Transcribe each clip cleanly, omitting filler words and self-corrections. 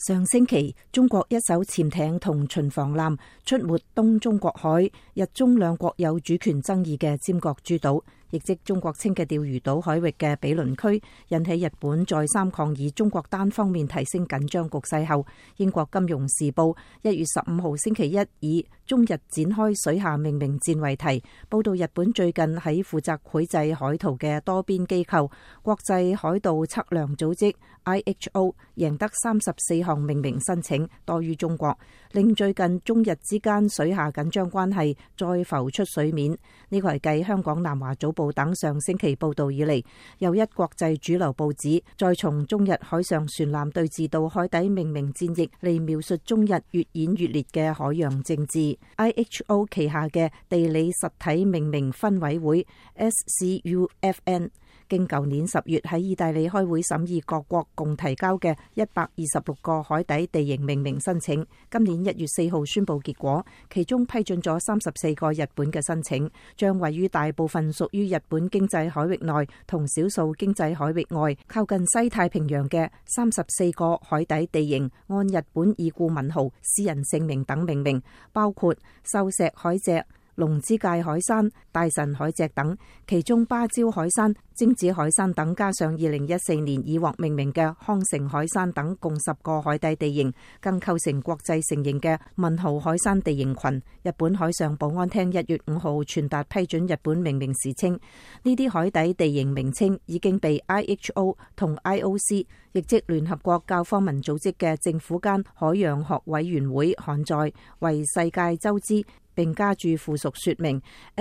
上星期，中國一艘潛艇同巡防艦出沒東中國海，日中兩國有主權爭議嘅尖閣諸島，亦即中國稱嘅釣魚島海域嘅毗鄰區，引起日本再三抗議中國單方面提升緊張局勢後，英國金融時報1月15號星期一以中日展開水下命名戰為題，報道日本最近喺負責繪製海圖嘅多邊機構國際海盜測量組織 IHO 贏得34項命名申請，多於中國，令最近中日之間水下緊張關係再浮出水面。呢個係繼香港南華早報等上星期報道以嚟，又一國際主流報紙再從中日海上船艦對峙到海底命名戰役嚟描述中日越演越烈嘅海洋政治。IHO 旗下嘅地理實體命名分委會 SCUFN 經舊年10月喺意大利開會審議各國共提交嘅126個海底地形命名申請，今年1月4號宣布結果，其中批准咗34個日本嘅申請，將位於大部分屬於日本經濟海域內同少數經濟海域外靠近西太平洋嘅34個海底地形按日本已故文豪詩人姓名等命名，包括秀石海脊、龍之介海山、大神海脊等，其中芭蕉海山、精子海山等加上2014年已獲命名嘅康城海山等共10個海底地形，更構成國際承認嘅文豪海山地形群。日本海上保安廳1月5號傳達批准日本命名時稱，呢啲海底地形名稱已經被 IHO 同 IOC 亦即聯合國教科文組織嘅政府間海洋學委員會刊載為世界周知，並加注附屬說明。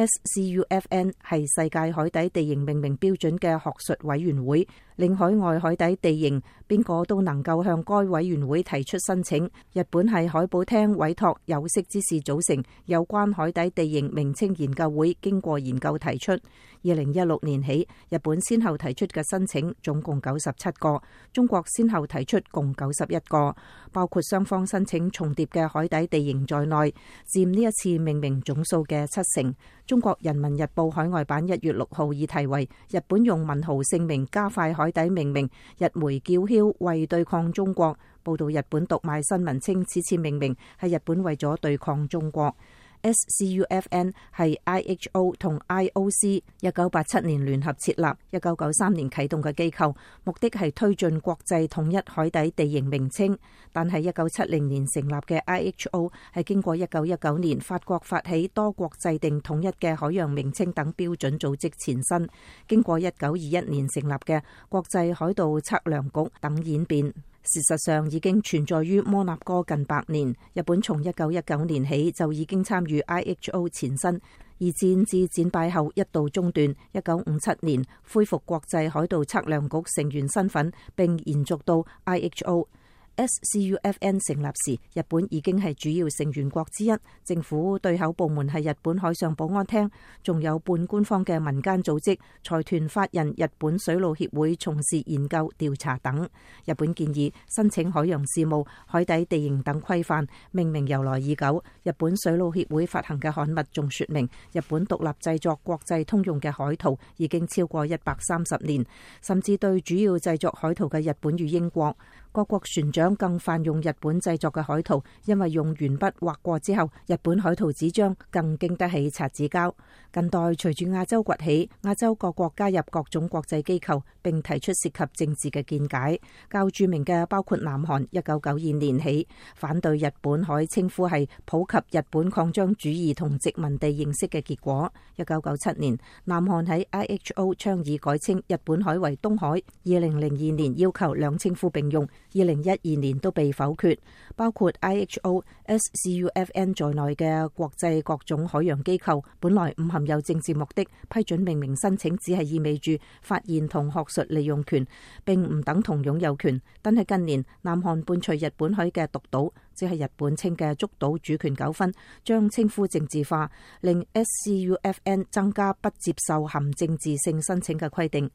SCUFN 係世界海底地形命名標準嘅學術委員會，領海外海底地形邊個都能夠向該委員會提出申請。日本係海保廳委託有識之士組成有關海底地形名稱研究會，經過研究提出。2016年起，日本先後提出嘅申請總共97個，中國先後提出共91個，包括雙方申請重疊嘅海底地形在內，佔呢一次命名總數嘅70%。中國人民日報海外版1月6號以題為日本用文豪姓名加快海底命名，日媒叫囂為對抗中國，報道日本讀賣新聞稱此次命名係日本為咗對抗中國。SCUFN 係 IHO 同 IOC 1987年聯合設立、1993年啟動嘅機構，目的係推進國際統一海底地形名稱。但係1970年成立嘅 IHO 係經過1919年法國發起多國制定統一嘅海洋名稱等標準組織前身，經過1921年成立嘅國際海盜測量局等演變。事實上已經存在於摩納哥近100年。日本從1919年起就已經參與 IHO 前身，二戰至戰敗後一度中斷，1957年恢復國際海盜測量局成員身份，並延續到 IHO。SCUFN 成立時，日本已經係主要成員國之一，政府對口部門係日本海上保安廳，仲有半官方嘅民間組織財團法人日本水路協會從事研究調查等。日本建議申請海洋事務、海底地形等規範，命名由來已久。日本水路協會發行嘅刊物仲說明，日本獨立製作國際通用嘅海圖已經超過130年，甚至對主要製作海圖嘅日本與英國各國船長更泛用日本製作嘅海圖，因為用鉛筆畫過之後，日本海圖紙張更經得起擦紙膠。近代隨住亞洲崛起，亞洲各國加入各種國際機構，並提出涉及政治嘅見解。較著名嘅包括南韓，1992年起反對日本海稱呼係普及日本擴張主義同殖民地認識嘅結果。1997年，南韓喺 IHO 倡議改稱日本海為東海。2002年要求兩稱呼並用。2012年都被否決。包括 IHO、SCUFN 在內嘅國際各種海洋機構，本來唔含有政治目的，批准命名申請只係意味住發現同學術利用權，並唔等同擁有權。但係近年，南韓伴隨日本海嘅獨島，即係日本稱嘅竹島主權糾紛，將稱呼政治化，令 SCUFN 增加不接受含政治性申請嘅規定。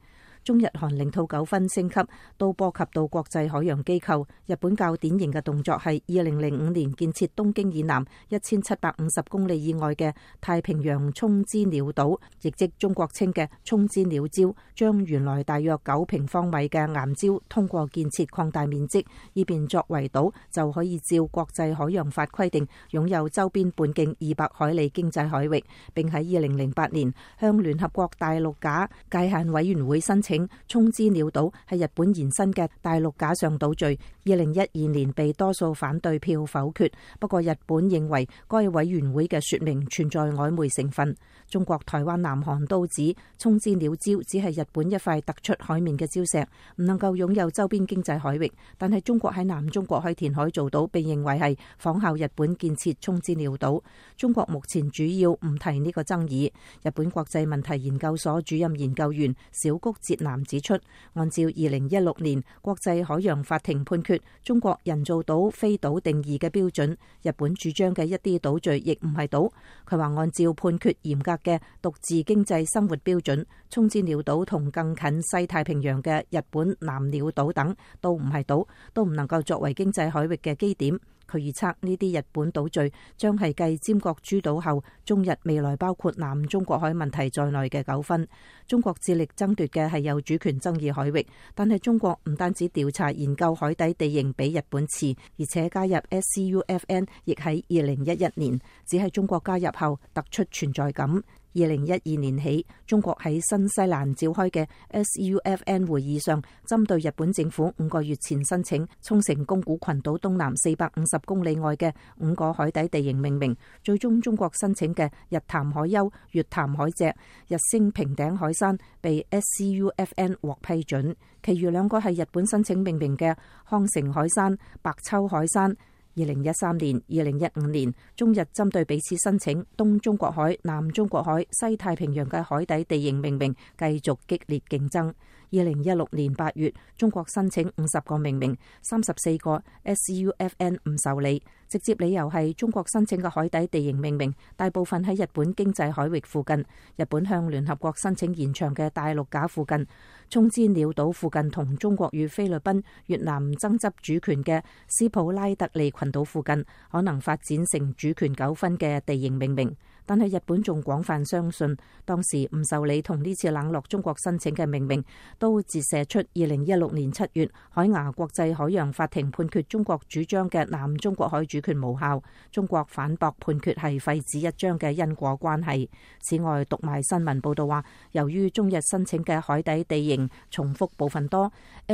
中日韓領土糾紛升級，都波及到國際海洋機構。日本較典型嘅動作係2005年建設東京以南1750公里以外嘅太平洋沖之鳥島，亦即中國稱嘅沖之鳥礁，將原來大約9平方米嘅岩礁通過建設擴大面積，以便作為島，就可以照國際海洋法規定擁有周邊半徑200海里經濟海域，並喺2008年向聯合國大陸架界限委員會申請沖之鳥島係日本延伸嘅大陸架上島嶼。2012年被多數反對票否決，不過日本認為該委員會嘅說明存在曖昧成分。中國台灣、南韓都指沖之鳥礁只係日本一塊突出海面嘅礁石，唔能夠擁有周邊經濟海域。但係中國喺南中國海填海做到，被認為係仿效日本建設沖之鳥島。中國目前主要唔提呢個爭議。日本國際問題研究所主任研究員小谷哲男指出，按照2016年國際海洋法庭判決中國人造島非島定義嘅標準，日本主張嘅一啲島嶼亦唔係島。佢話按照判決嚴格嘅獨自經濟生活標準，沖之鳥島同更近西太平洋嘅日本南鳥島等都唔係島，都唔能夠作為經濟海域嘅基點。佢預測呢啲日本島嶼將係繼尖閣諸島後，中日未來包括南中國海問題在內嘅糾紛。中國致力爭奪嘅係有主權爭議海域，但係中國唔單止調查研究海底地形比日本遲，而且加入 SCUFN 亦喺2011年，只係中國加入後突出存在感。2012年起，中國喺新西蘭召開嘅 SCUFN 會議上，針對日本政府5個月前申請沖繩宮古群島東南450公里外嘅5個海底地形命名，最終中國申請嘅日潭海丘、月潭海脊、日升平頂海山被 SCUFN 獲批准，其餘2個係日本申請命名嘅康城海山、白秋海山。2013年、2015年，中日針對彼此申請東中國海、南中國海、西太平洋嘅海底地形命名，繼續激烈競爭。2016年8月，中國申請50個命名，34個 SCUFN 唔受理，直接理由係中國申請嘅海底地形命名大部分喺日本經濟海域附近，日本向聯合國申請延長嘅大陸架附近、沖之鳥島附近同中國與菲律賓、越南爭執主權嘅斯普拉特利群島附近，可能發展成主權糾紛嘅地形命名。但係日本仲廣泛相信，當時唔受理同呢次冷落中國申請嘅命名，都折射出2016年7月海牙國際海洋法庭判決中國主張嘅南中國海主權無效，中國反駁判決係廢紙一張嘅因果關係。此外，讀賣新聞報道話，由於中日申請嘅海底地形重複部分多，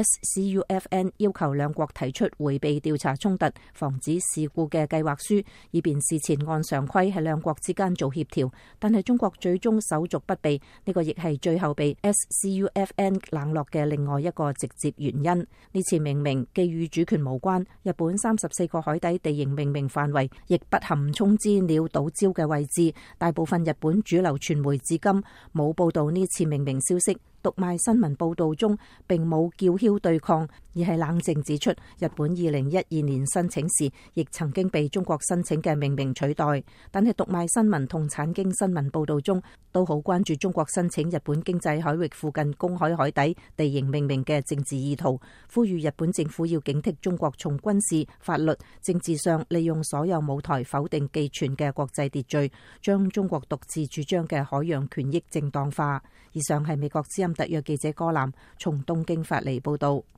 SCUFN 要求兩國提出迴避調查衝突、防止事故嘅計劃書，以便事前按常規喺兩國之間做協調，但係中國最終手續不備，呢個亦係最後被 SCUFN 冷落嘅另外一個直接原因。呢次命名既與主權無關，日本34個海底地形命名範圍亦不含沖之鳥島礁嘅位置，大部分日本主流傳媒至今冇報道呢次命名消息。讀賣新聞報道中並冇叫囂對抗，而係冷靜指出，日本2012年申請時亦曾經被中國申請嘅命名取代。但係讀賣新聞同產經新聞報道中都好關注中國申請日本經濟海域附近公海海底地形命名嘅政治意圖，呼籲日本政府要警惕中國從軍事、法律、政治上利用所有舞台否定既存嘅國際秩序，將中國獨自主張嘅海洋權益正當化。以上係美國之音特約記者柯南從東京發嚟報道。